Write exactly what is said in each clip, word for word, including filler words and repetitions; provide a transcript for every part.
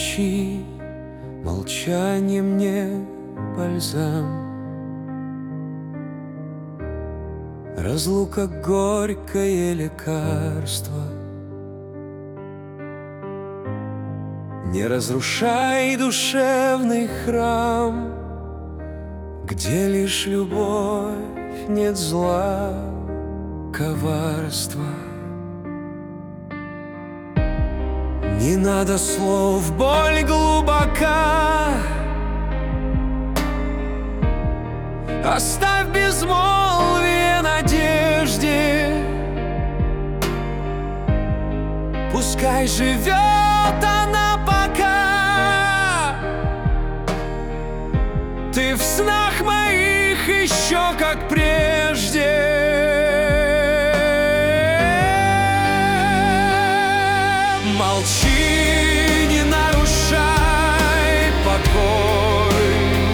молчи, молчание мне бальзам. Разлука горькое лекарство. Не разрушай душевный храм, где лишь любовь, нет зла, коварства. Не надо слов, боль глубока. Оставь безмолвие надежде. Пускай живет она пока. Ты в снах моих еще как прежде. Молчи, не нарушай покой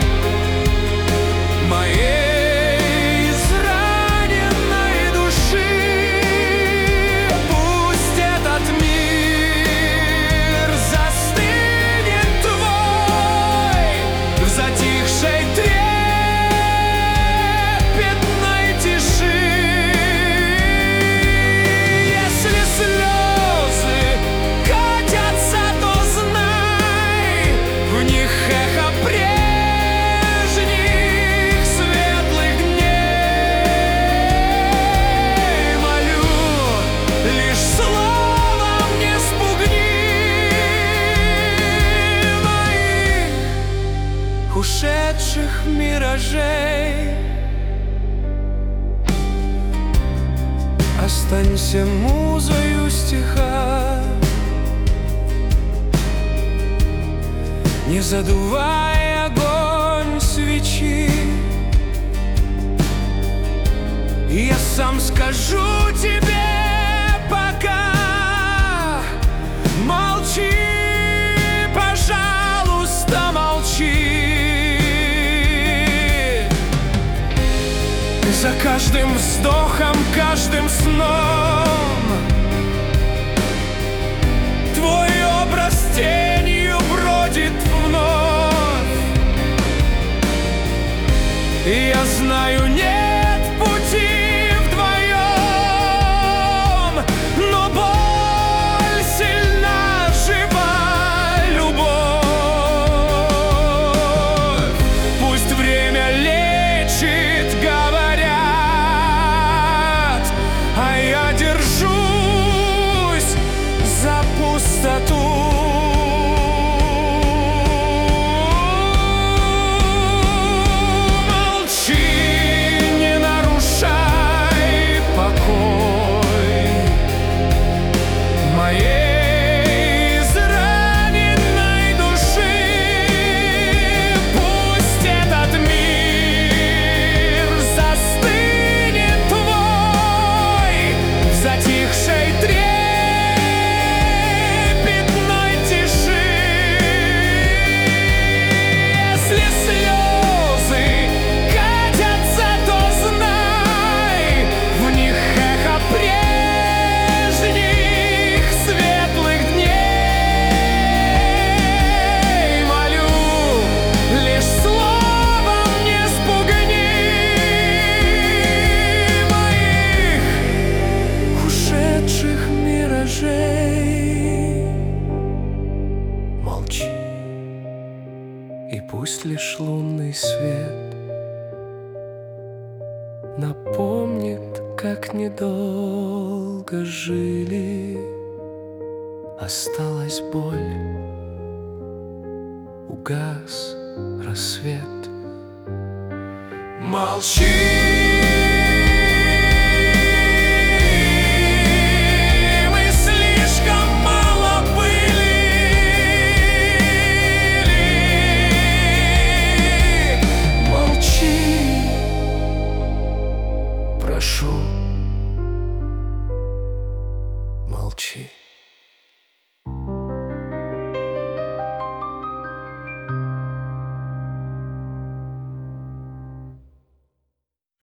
моей израненной души. Пусть этот мир застынет твой в затихшей трепетной тиши. Если слезы катятся, то знай, в них эхо прежних светлых дней. Молю, лишь словом не спугни моих ушедших миражей. Останься музою стиха, не задувай огонь свечи. И я сам скажу тебе пока: молчи, пожалуйста, молчи. За каждым вздохом, каждым сном твой образ тенью бродит вновь. И я знаю, нет пути вдвоем, но боль сильна, жива любовь. Пусть время лечит, говорят, а я держусь за пустоту. Молчи, и пусть лишь лунный свет напомнит, как недолго жили. Осталась боль, угас рассвет. Молчи.